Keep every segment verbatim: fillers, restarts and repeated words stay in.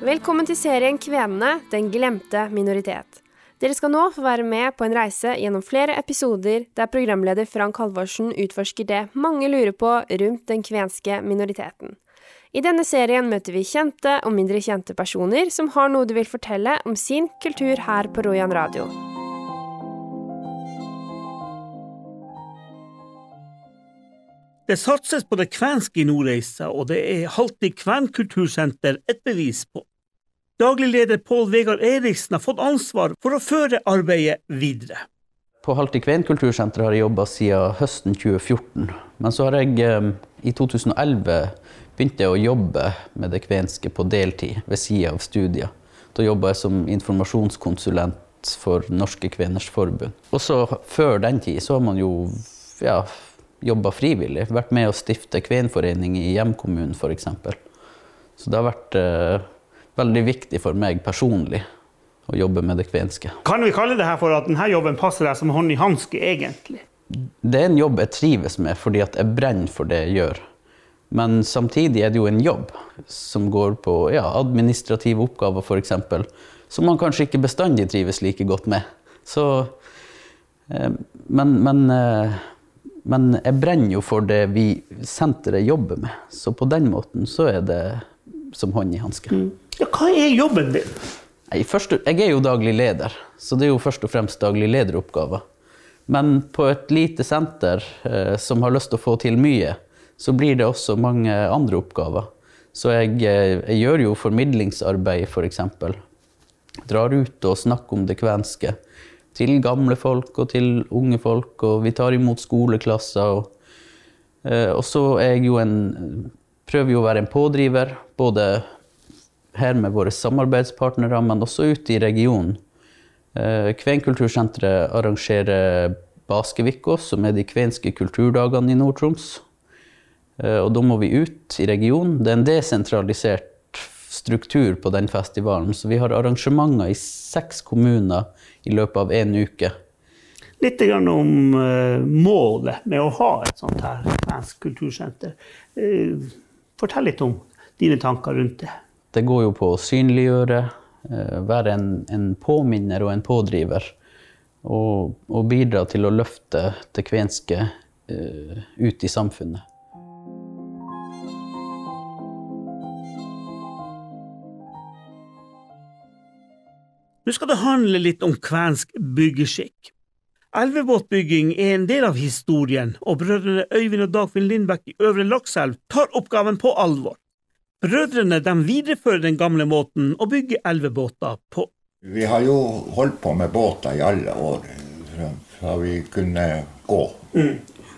Velkommen til serien Kvenene, den glemte minoritet. Dere skal nå få være med på en reise gjennom flere episoder der programleder Frank Halvorsen utforsker det mange lurer på rundt den kvenske minoriteten. I denne serien møter vi kjente og mindre kjente personer som har noe de vil fortelle om sin kultur her på Rojan Radio. Det satses på det kvenske i Nordreisa, og det er Haltid Kvenkultursenter et bevis på. Daglig leder Pål Vegard Eriksen har fått ansvar for å føre arbeidet videre. På Haltid Kvenkultursenter har jeg jobbet siden høsten tjue fjorten, men så har jeg eh, i to tusen og elleve begynt å jobbe med det kvenske på deltid ved siden av studier. Da jobbet jeg som informasjonskonsulent for Norske Kveners Forbund. Og så før den tid så har man jo ja, jobbet frivillig, vært med å stifte kvenforening i hjemkommunen for eksempel. Så det har vært eh, veldig viktig for meg personlig å jobbe med det kvenske. Kan vi kalle det her for at denne jobben passer deg som hånd i handske egentlig? Det er en jobb jeg trives med fordi at jeg brenner for det jeg gjør. Men samtidig er det jo en jobb som går på ja, administrative oppgaver for eksempel, som man kanskje ikke bestandig trives like godt med. Så, eh, men, men, eh, men jeg brenner jo for det vi senteret jobber med. Så på den måten så er det som hånd i handske. Mm. Ja, hva er jobben din? Nei, først, jeg er jo daglig leder, så det er jo først og fremst daglig lederoppgaver. Men på et lite senter eh, som har lyst til å få til mye, så blir det også mange andre oppgaver. Så jeg, jeg gjør jo formidlingsarbeid for eksempel. Drar ut og snakker om det kvenske til gamle folk og til unge folk, og vi tar imot skoleklasser. Og, eh, og så er jeg jo en, prøver jo å være en pådriver, både her med våre samarbeidspartnere, men også ute i regionen. Eh, Kvenkultursenteret arrangerer Baskevikås, som er de kvenske kulturdagene i Nord-Troms. Eh, og da må vi ut i regionen. Det er en desentralisert struktur på den festivalen, så vi har arrangementer i seks kommuner i løpet av en uke. Litt grann om uh, målet med å ha et sånt her kvensk kultursenter. Uh, fortell litt om dine tanker rundt det. Det går jo på å synliggjøre, være en, en påminner og en pådriver, og, og bidra til å løfte det kvenske uh, ut i samfunnet. Nå skal det handle litt om kvensk byggeskikk. Elvebåtbygging er en del av historien, og brødrene Øyvind og Dagfinn Lindbæk i Øvre Lakselv tar oppgaven på alvor. Brødrene de viderefører den gamle måten å bygge elvebåter på. Vi har jo holdt på med båter i alle år, så vi kunne gå mm.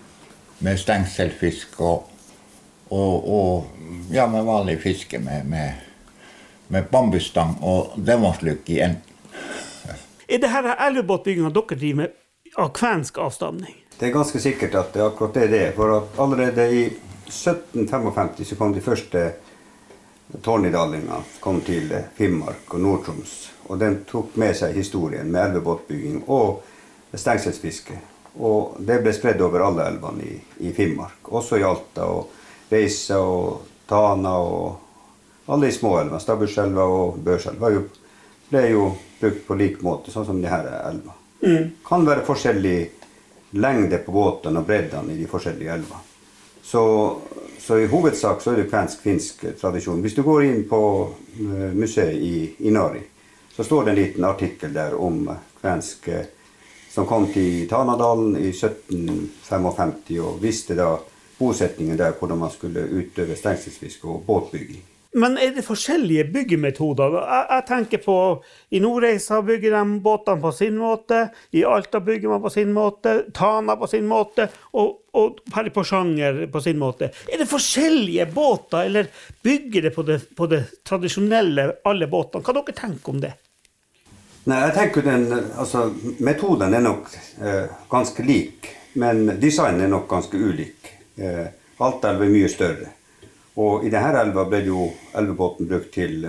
med stengselfisk og, og, og ja, med vanlig fiske med, med, med bambusstang og demonsluk i enden. Er det her elvebåtbyggingen dere driver med av kvensk avstamning? Det er ganske sikkert at det akkurat er det, for at allerede i sytten femtifem så kom de første Tornedalinger kom til Finnmark og Nord-Troms, og den tok med seg historien med elvebåtbygging og stengselsfiske. Og det ble spredd over alle elvene i, i Finnmark, også i Alta og Reisa og Tana og alle de små elvene, Stabburselva og Børselva ble jo brukt på lik måte, sånn som de her elvene. Mm. Kan være forskjellig lengde på båtene og breddene i de forskjellige elvene. Så, så i hovedsak så er det kvensk-finsk tradisjon. Hvis du går inn på museet i, i Nari, så står det en liten artikkel der om kvensk som kom til Tanadalen i sytten femtifem og visste da bosetningen der hvordan man skulle utøve stengselsfiske og båtbygging. Men er det forskjellige byggemetoder? Jeg, jeg tenker på, i Nordreisa bygger de båtene på sin måte, i Alta bygger man på sin måte, Tana på sin måte, og, og her i Porsanger på sin måte. Er det forskjellige båter, eller bygger det på det, på det tradisjonelle alle båtene? Hva dere tenker om det? Nei, jeg tenker den, altså, metoden er nok eh, ganske lik, men designen er nok ganske ulik. Eh, Alta er mye større. Og i denne elva ble jo elvebåten brukt til,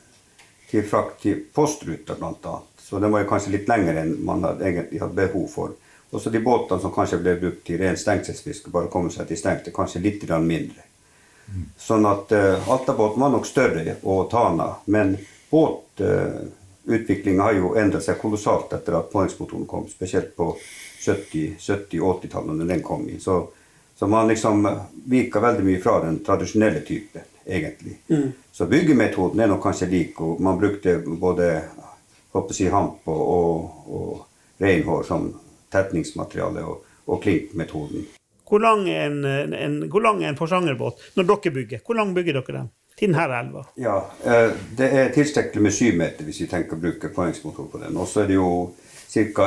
til frakt til postruter blant annet. Så den var jo kanskje litt lengre enn man hadde egentlig hatt behov for. Og så de båtene som kanskje ble brukt til ren stengselsfiske, bare komme seg til stengte, kanskje litt mindre. Mm. Sånn at uh, Alta-båten var nok større og Tana, men båtutviklingen har jo endret seg kolossalt etter at påhengsmotoren kom, spesielt på sytti, sytti og åtti-tallet når den kom i. Så, så man liksom viker veldig mye fra den tradisjonelle typen, egentlig. Mm. Så byggemetoden er nok kanskje lik, og man brukte både håper jeg, hamp og, og, og reinhår som tetningsmateriale og, og klinkmetoden. Hvor lang er en, en, hvor lang er en forsangerbåt når dere bygger? Hvor lang bygger dere den? Til denne elva? Ja, det er tilstrekkelig med syv meter hvis vi tenker å bruke påhengsmotor på den. Og så er det jo ca.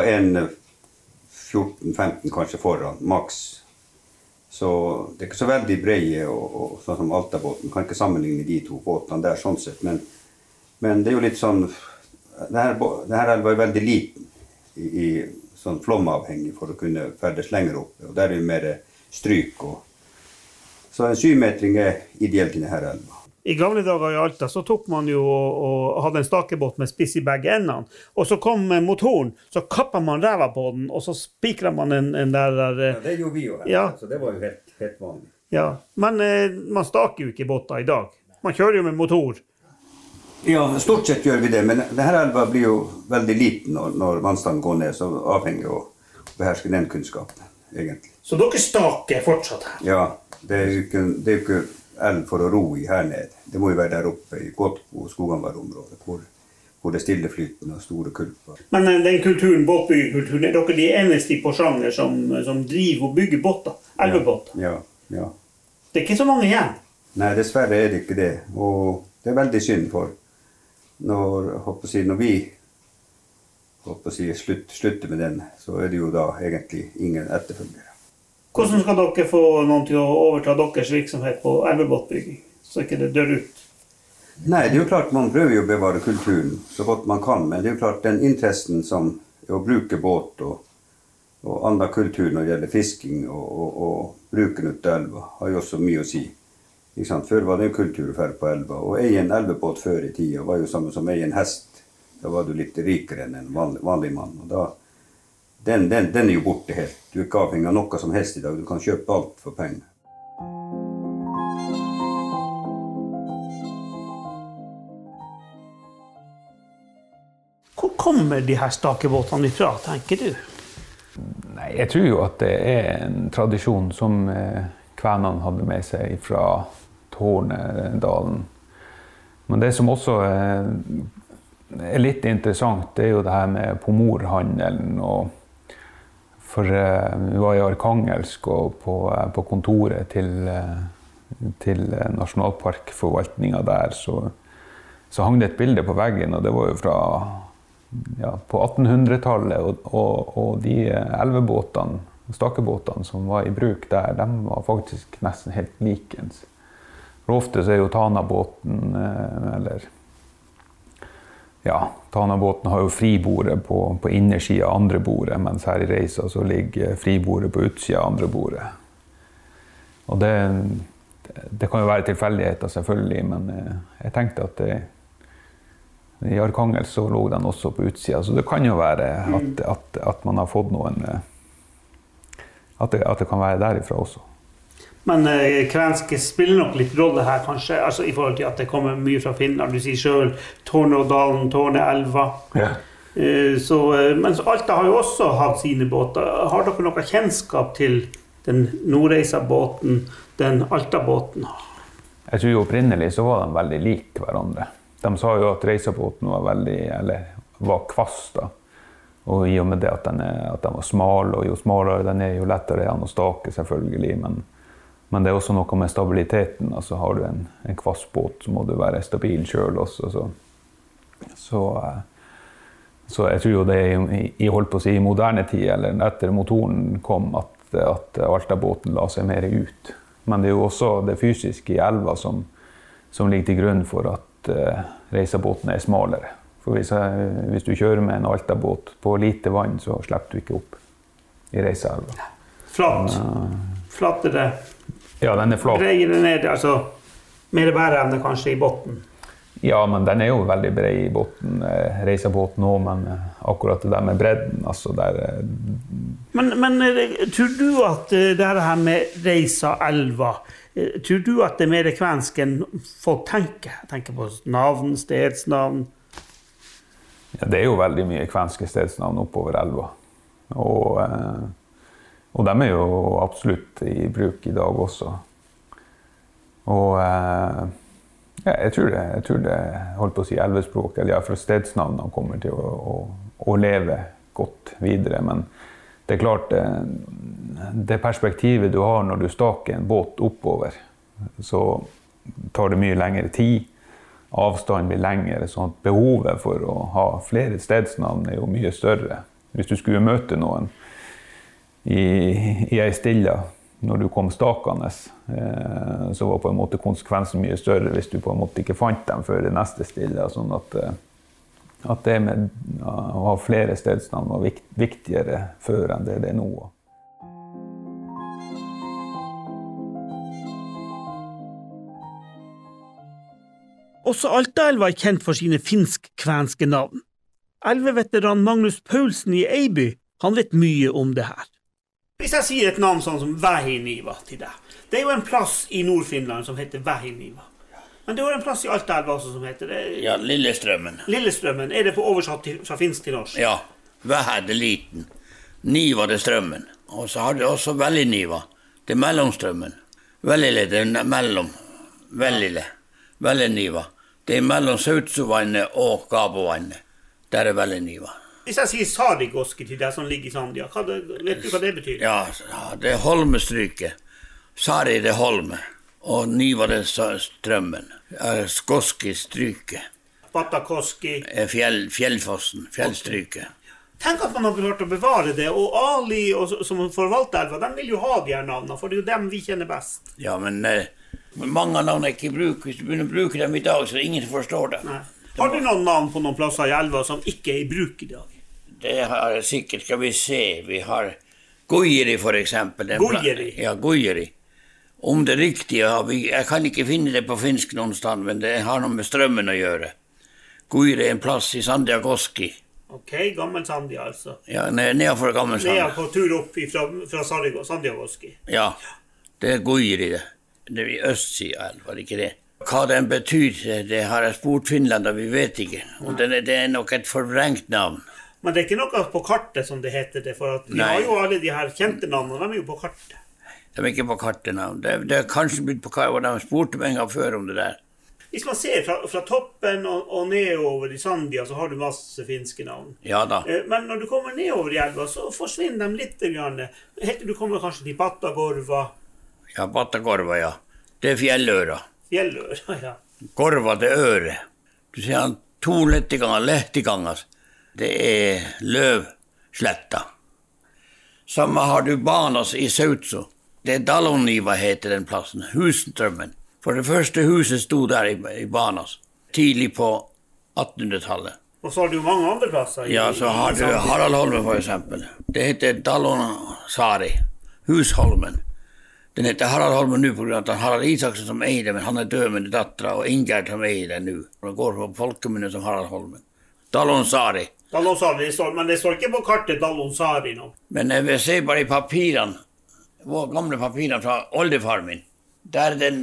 fjorten femten kanskje foran, maks. Så det er ikke så veldig breie, og, og sånn som Alta-båten. Kan ikke sammenligne de to båtene der sånn sett, men, men det er jo litt sånn, denne, denne elva er veldig liten i, i sånn flomavhengig for å kunne ferdes lenger oppe, og der er jo mer stryk. Og, så en syvmetring er ideelt i denne elva. I gamle dager i Alta så tok man jo og, og hadde en stakebåt med spiss i begge endene, og så kom motoren, så kappet man ræva på den, og så spikret man en, en der... der ja, det gjorde vi jo her, ja. Så det var jo helt, helt vanlig. Ja, men eh, man staker jo ikke båter i dag. Man kjører jo med motor. Ja, stort sett gjør vi det, men denne elva blir jo veldig liten når, når vannstanden går ned, så avhengig av å beherske den kunnskapen, egentlig. Så dere staker fortsatt her? Ja, det er jo ikke... Det er jo ikke elv for å ro i her nede. Det må jo være der oppe i Gåtbo og Skoganvarområdet, hvor, hvor det er stilleflytende og store kulper. Men den kulturen, båtbyggekulturen, er dere de eneste i Porsanger som, som driver og bygger båter, elvebåter? Ja, ja, ja. Det er ikke så mange igjen? Nei, dessverre er det ikke det. Og det er veldig synd for når, håper jeg, når vi håper jeg, slutt, slutter med den, så er det jo da egentlig ingen etterfølgere. Hvordan skal dere få noen til å overta deres virksomhet på elvebåtbygging, så ikke det dør ut? Nei, det er jo klart man prøver jo å bevare kulturen så godt man kan, men det er jo klart den interessen som er å bruke båt og, og annen kultur når det gjelder fisking og, og, og bruken ut av elva, har jo også mye å si. Ikke sant? Før var det en kultur å fære på elva, og eie en elvebåt før i tida var jo samme som eie en hest. Da var du litt rikere enn en vanlig, vanlig mann, og da Den, den, den er jo borte helt. Du er ikke avhengig av noe som helst i dag. Du kan kjøpe alt for penger. Hvor kommer de her stakebåtene ifra, tenker du? Nei, jeg tror jo at det er en tradisjon som eh, kvenene hadde med seg fra Tornedalen. Men det som også eh, er litt interessant, det er jo det her med pomorhandelen og For uh, vi var i Arkangelsk og på, uh, på kontoret til, uh, til nasjonalparkforvaltningen der, så, så hang det et bilde på veggen, og det var jo fra ja, på attenhundretallet, og, og, og de elvebåtene, stakebåtene som var i bruk der, de var faktisk nesten helt likens. For ofte så er jo Tanabåten, uh, eller ja, Tanabåten har jo fribordet på, på innersiden av andre bordet, mens her i Reisa så ligger fribordet på utsiden av andre bordet. Og det, det kan jo være tilfeldigheter selvfølgelig, men jeg tenkte at det, i Arkangelsk så lå den også på utsiden, så det kan jo være at, at, at man har fått noen, at det, at det kan være derifra også. Men eh, kvenske spiller nok litt rolle her, kanskje, altså i forhold til at det kommer mye fra Finland. Du sier selv Tornedalen, Torneelva. Ja. Eh, så, eh, men Alta har jo også hatt sine båter. Har dere noe kjennskap til den Nordreisa-båten, den Alta-båten? Jeg tror jo opprinnelig så var de veldig like hverandre. De sa jo at Reisa-båten var veldig, eller var kvast da. Og i og med det at den, er, at den var smal, og jo smalere den er, jo lettere er den å stake selvfølgelig, men Men det er også noe med stabiliteten. Altså har du en, en kvass båt, så må du være stabil selv også. Så, så, så jeg tror jo det er i, holdt på å si, i moderne tid, eller etter motoren kom, at, at Alta-båten la seg mer ut. Men det er jo også det fysiske i elva som, som ligger til grunn for at uh, Reisa-båten er smalere. For hvis, hvis du kjører med en Alta-båt på lite vann, så slipper du ikke opp i Reisa-elva. Flatt. Flatt er det. Ja, den er flat. Breier det ned, altså mer bæreevne kanskje i botten? Ja, men den er jo veldig bred i botten, Reisa-båten også, men akkurat det der med bredden, altså der... Men, men tror du at det her med Reisa-elva, tror du at det er mer kvensk enn folk tenker? Tenker på navn, stedsnavn, Ja, det er jo veldig mye kvenske stedsnavn oppover elva. Og, eh, og de er jo absolutt i bruk i dag også. Og eh, ja, jeg tror det, jeg tror det holdt på å si elvespråk, eller ja, for stedsnavnene kommer til å, å, å leve godt videre. Men det er klart, det, det perspektivet du har når du staker en båt oppover, så tar det mye lengre tid. Avstanden blir lengre, sånn at behovet for å ha flere stedsnavn er jo mye større. Hvis du skulle møte noen i, i ei stilla når du kom stakende, eh, så var på en måte konsekvensen mye større hvis du på en måte ikke fant dem før det neste stilla. Sånn at, at det med å ha flere stedsnavn var vikt, viktigere før enn det det er nå. Også Altaelva er kjent for sine finsk-kvenske navn. Elveveteran Magnus Paulsen i Eiby, han vet mye om det her. Hvis jeg sier et navn sånn som Vähiniva til deg, det er jo en plass i Nord-Finland som heter Vähiniva. Men det er jo en plass i Altaelva også som heter det. Ja, Lillestrømmen. Lillestrømmen, er det på oversatt til, fra finsk til norsk? Ja, Vähä det liten. Niva det strømmen. Og så har det også Välliniva, det er mellomstrømmen. Vällile det er mellom, Vällile, Välliniva. Det er mellom Sautsovannet og Gabovannet. Der er Välliniva. Hvis jeg sier Sarigoski til deg som ligger i Sandia, hva det, vet du hva det betyr? Ja, det er holmestryket. Sari det holme, og Niva det strømmen. Skoski stryket. Patakoski. Fjell, fjellfossen, fjellstryket. Tenk at man har klart å bevare det, og Ali og, som forvalter elva, de vil jo ha de her navnene, for det er jo dem vi kjenner best. Ja, men eh, mange navn er ikke i bruk. Hvis du begynner å bruke dem i dag, så er det ingen som forstår dem. Nei. Har du noen navn på noen plasser i elva som ikke er i bruk i dag? Det har jeg sikkert, skal vi se. Vi har Gojeri for eksempel. Gojeri? Ja, Gojeri. Om det riktige, jeg kan ikke finne det på finsk noen sted, men det har noe med strømmen å gjøre. Gojeri er en plass i Sandiagoski. Ok, gammel Sandia altså. Ja, nedenfor gammel Sandia. Nede på tur opp fra, fra Sandiagoski. Ja, det er Gojeri det. Det er i østsida, var det ikke det? Hva den betyr, det har jeg spurt Finland, og vi vet ikke. Og det, det er nok et forvrengt navn. Men det er ikke noe på kartet som det heter det, for at vi Nei. har jo alle de her kjente navnene, de er jo på kartet. De er ikke på kartet navn. Det, det er kanskje blitt på kartet, og de spurte meg en gang før om det der. Hvis man ser fra, fra toppen og, og nedover i Sandia, så har du masse finske navn. Ja da. Men når du kommer nedover i elva, så forsvinner de litt grann. Helt til du kommer kanskje til Patagorva. Ja, Patagorva, ja. Det er fjelløra. Fjelløra, ja. Gorva, det er øre. Du ser han to lettiganger, lettiganger. Det er løvsletta. Samme har du Banas i Sautso. Det er Daloniva heter den plassen, Husenstrømmen. For det første huset stod der i, i Banas, tidlig på attenhundretallet. Og så har du mange andre plasser. I, ja, så har du Haraldholmen for eksempel. Det heter Dalonsari, Husholmen. Den heter Haraldholmen nu på grunn av at Harald Isaksen som eier det, men han er død med dattera, og Ingjerd som eier det nu. Det går på folkemunne som Haraldholmen. Dalonsari. Dalonsari, det står, men det står ikke på kartet Dalonsari nå. Men jeg ser bare i papirene, våre gamle papirene fra oldefar min, der er den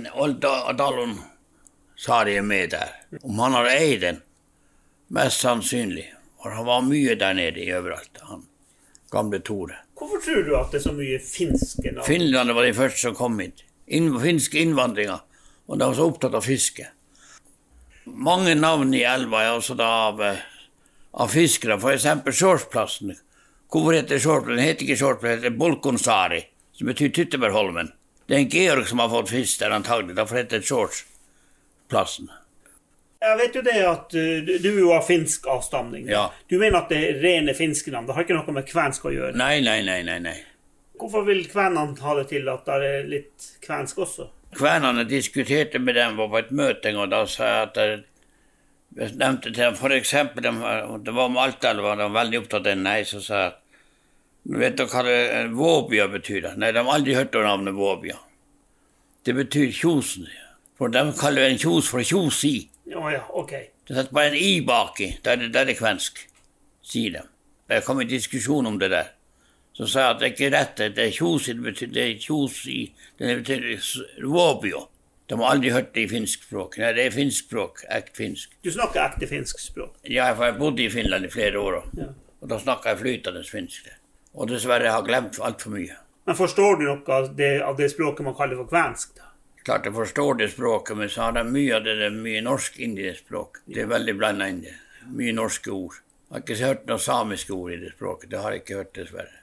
Dalonsari er med der. Om han har eier den, mest sannsynlig, for han var mye der nede i overalt, han gamle Tore. Hvorfor tror du at det er så mye finske navn? Finland var de første som kom hit. Inn, finske innvandringer, og de var så opptatt av fiske. Mange navn i elva er også da av, av fiskere, for eksempel Sjårsplassen. Hvorfor heter det Sjårsplassen? Den heter ikke Sjårsplassen, det heter Bolkonsari, som betyr Tyttebergholmen. Det er en Georg som har fått fisk der antagelig, derfor heter det Sjårsplassen. Jeg vet jo det at uh, du er jo av finsk avstamning. Ja. Du mener at det er rene finske navn, det har ikke noe med kvensk å gjøre. Nei, nei, nei, nei, nei. Hvorfor vil kvenene ha det til at det er litt kvensk også? Kvenene diskuterte med dem, var på et møte, og da sa jeg at jeg, jeg nevnte til dem, for eksempel, de, det var om Altaelva, de var veldig opptatt av den, nei, så sa jeg, vet du hva det Våbia betyr? Nei, de har aldri hørt om navnet Våbia. Det betyr kjosen, for de kaller en kjos for kjosi. Ja, ja, ok. Det setter bare en i baki, der er det, det kvensk, sier de. Det kom en diskusjon om det der. Så sa jeg at det ikke er rett, det er kjosi, det betyr, det er kjosi, det betyr våbio. De har aldri hørt det i finsk språk. Nei, det er finsk språk, ekte finsk. Du snakker ekte finsk språk? Ja, for jeg bodde i Finland i flere år, ja. Og da snakket jeg flytende finsk. Og dessverre har jeg glemt alt for mye. Men forstår du noe av det, av det språket man kaller for kvensk da? Klart jeg forstår det språket, men så har det mye av det, det er mye norsk inn i det språket. Det er veldig blandet inn det. Mye norske ord. Jeg har ikke hørt noen samiske ord i det språket. Det har jeg ikke hørt dessverre.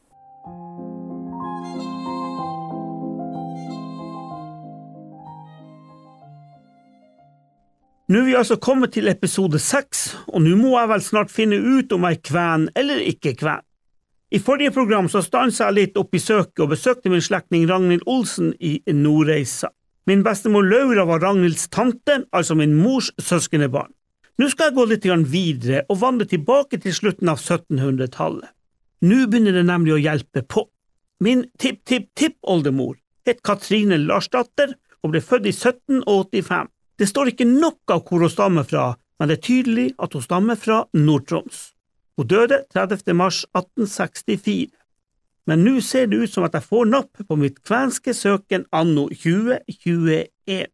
Nå er vi altså kommet til episode seks, og nå må jeg vel snart finne ut om jeg er kven eller ikke kven. I forrige program så stanset jeg litt opp i søket og besøkte min slektning Ragnhild Olsen i Nordreisa. Min bestemor Laura var Ragnhilds tante, altså min mors søskenbarn. Nå skal jeg gå litt videre og vandre tilbake til slutten av syttenhundretallet. Nå begynner det nemlig å hjelpe på. Min tipp-tipp-tipp-oldemor het Katrine Larsdatter og ble født i sytten åttifem. Det står ikke nok av hvor hun stammer fra, men det er tydelig at hun stammer fra Nord-Troms. Hun døde tredivte mars atten sekstifire. Men nå ser det ut som at jeg får napp på mitt kvenske søken anno tjue tjueen.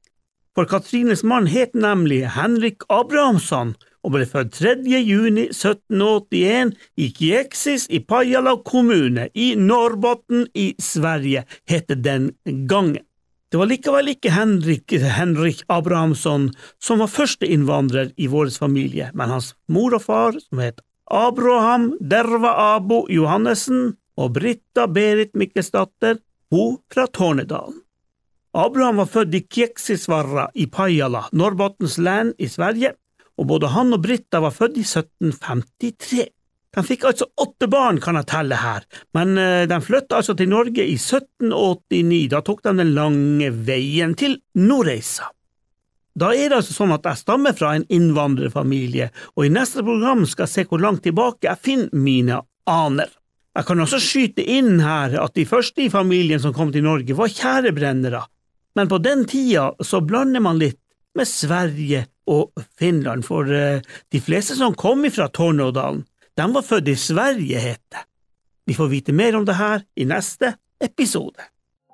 For Katrines mann het nemlig Henrik Abrahamsson og ble født tredje juni sytten åttien i Kieksis i Pajala kommune i Norrbotten i Sverige, het det den gangen. Det var likevel ikke Henrik, Henrik Abrahamsson som var første innvandrer i vår familie, men hans mor og far, som het Abraham Derva Abo Johannessen og Britta Berit Mikkelsdatter, hun fra Tornedalen. Abraham var født i Kieksisvarra i Pajala, Norrbottens län i Sverige, og både han og Britta var født i sytten femtitre. De fikk altså åtte barn, kan jeg telle her, men de flyttet altså til Norge i sytten åttini. Da tok de den lange veien til Nordreisa. Da er det altså sånn at jeg stammer fra en innvandrerfamilie, og i neste program skal jeg se hvor langt tilbake jeg finner mine aner. Jeg kan også skyte inn her at de første i familien som kom til Norge var tjærebrennere, men på den tida så blander man litt med Sverige og Finland, for de fleste som kom fra Tornedalen, de var født i Sverige, het det. Vi får vite mer om det her i neste episode.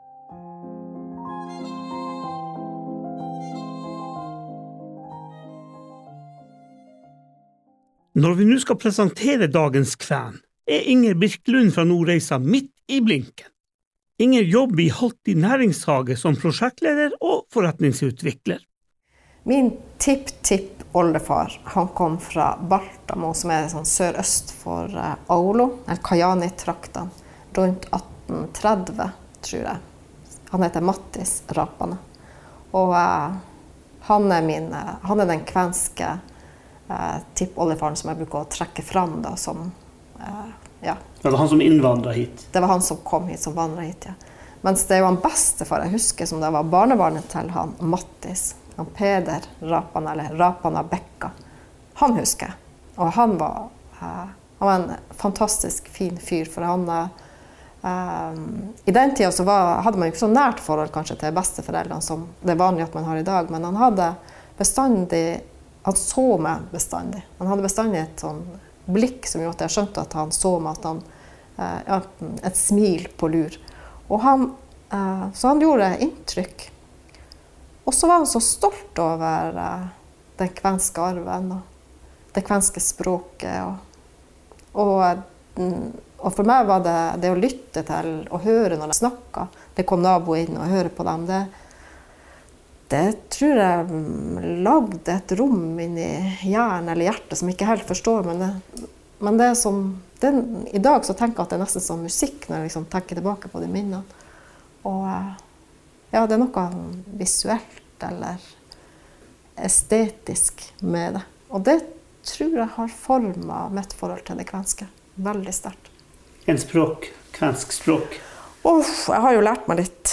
Når vi nå skal presentere dagens kven, er Inger Birkelund fra Nordreisa midt i blinken. Inger jobber i Halti næringshage som prosjektleder og forretningsutvikler. Min tipp-tipp-oldefar, han kom fra Baltamo, som er sånn sørøst for uh, Aulo, eller Kajani-trakten, rundt atten tretti, tror jeg. Han heter Mattis Rapane. Og uh, han, er min, uh, han er den kvenske uh, tipp-oldefaren som jeg bruker å trekke fram da, som, uh, ja. Det var han som innvandret hit? Det var han som kom hit, som vandret hit, ja. Mens det er jo han bestefar, jeg husker som det var barnebarnet til han, Mattis. Han Peder Rapana, eller Rapana Bekka, han husker jeg. Og han var, uh, han var en fantastisk fin fyr, for han, uh, i den tiden så var, hadde man jo ikke så nært forhold kanskje til besteforeldrene som det er vanlig at man har i dag, men han hadde bestandig, han så meg bestandig. Han hadde bestandig et sånn blikk som gjorde at jeg skjønte at han så meg, at han, uh, ja, et smil på lur. Og han, uh, så han gjorde inntrykk. Og så var han så stolt over uh, den kvenske arven og det kvenske språket. Og, og, og for meg var det det å lytte til og høre når de snakket. Det kom naboer inn og høre på dem. Det, det tror jeg lagde et rom inn i hjernen eller hjertet som jeg ikke helt forstår. Men, det, men det er som, det, i dag så tenker jeg at det er nesten som musikk når jeg liksom tenker tilbake på de minnene. Og uh, ja, det er noe visuelt eller estetisk med det. Og det tror jeg har formet mitt forhold til det kvenske. Veldig sterkt. En språk, kvensk språk? Uff, jeg har jo lært meg litt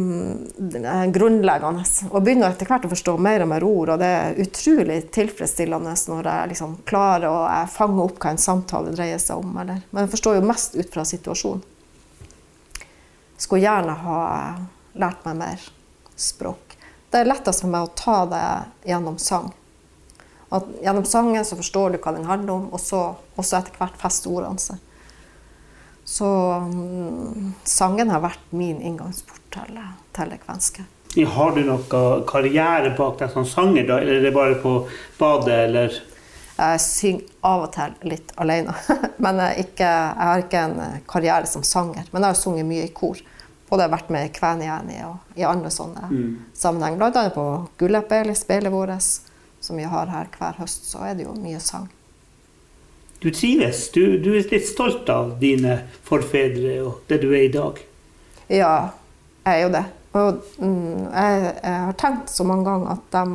mm, grunnleggende. Og begynner etter hvert å forstå mer og mer ord. Og det er utrolig tilfredsstillende når jeg liksom klarer å fange opp hva en samtale dreier seg om. Eller. Men jeg forstår jo mest ut fra situasjonen. Skulle gjerne ha lært meg mer språk. Det er lettest for meg å ta det gjennom sang. Og gjennom sangen så forstår du hva den handler om, og så, og så etter hvert feste ordene seg. Så um, sangen har vært min inngangsport til, til det kvenske. Har du noe karriere bak deg som sanger da, eller er det bare på badet, eller? Jeg synger av og til litt alene, men jeg, ikke, jeg har ikke en karriere som sanger. Men jeg har sunget mye i kor. Både vært med i Kvæniani og i andre sånne mm. sammenheng. Blant annet på Gullapel i spillet vårt, som vi har her hver høst, så er det jo mye sang. Du trives, du, du er litt stolt av dine forfedre og det du er i dag. Ja, jeg er jo det. Og mm, jeg, jeg har tenkt så mange ganger at de,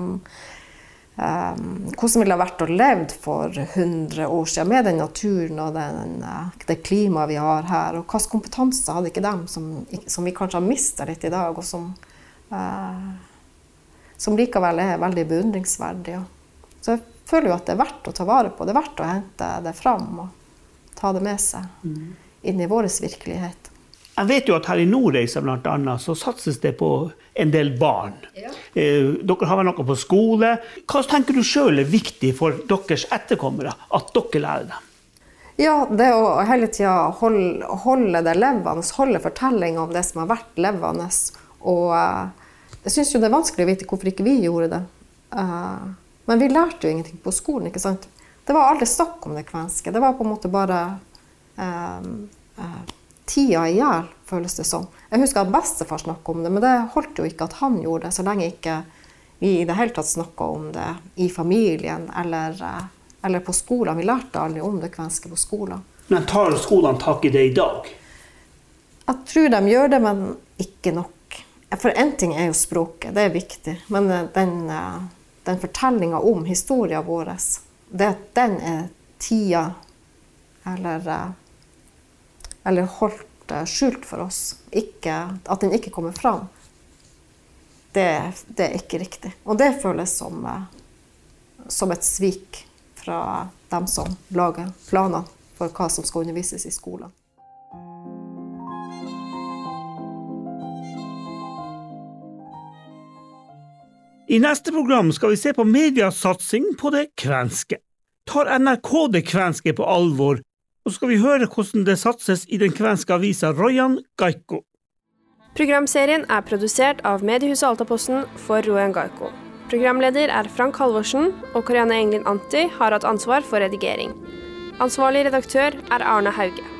um, hvordan ville det vært å leve for hundre år siden med den naturen og den, det klimaet vi har her, og hvilken kompetanse hadde ikke dem som, som vi kanskje har mistet litt i dag, og som, uh, som likevel er veldig beundringsverdig. Så jeg føler jo at det er verdt å ta vare på, det er verdt å hente det fram og ta det med seg inn i vår virkelighet. Jeg vet jo at her i Nordreisa blant annet så satses det på en del barn. Ja. Eh, dere har vel noe på skole. Hva tenker du selv er viktig for deres etterkommere, at dere lærer dem? Ja, det å hele tiden holde, holde det levende, holde fortelling om det som har vært levende. Og uh, jeg synes jo det er vanskelig å vite hvorfor ikke vi gjorde det. Uh, men vi lærte jo ingenting på skolen, ikke sant? Det var aldri snakk om det kvenske. Det var på en måte bare... Uh, uh, tida i hjel, føles det som. Jeg husker at bestefar snakket om det, men det holdt jo ikke at han gjorde det, så lenge ikke vi i det hele tatt snakket om det i familien eller, eller på skolen. Vi lærte aldri om det kvenske på skolen. Men tar skolen tak i det i dag? Jeg tror de gjør det, men ikke nok. For en ting er jo språket, det er viktig, men den, den fortellingen om historien vår, det at den er tida, eller... eller holdt skjult for oss, ikke, at den ikke kommer fram, det, det er ikke riktig. Og det føles som, som et svik fra dem som lager planer for hva som skal undervises i skolen. I neste program skal vi se på mediasatsing på det kvenske. Tar N R K det kvenske på alvor, og så skal vi høre hvordan det satses i den kvenske avisa Rojan Gaiko. Programserien er produsert av Mediehuset Altaposten for Rojan Gaiko. Programleder er Frank Halvorsen, og Karianne Englin Antti har hatt ansvar for redigering. Ansvarlig redaktør er Arne Hauge.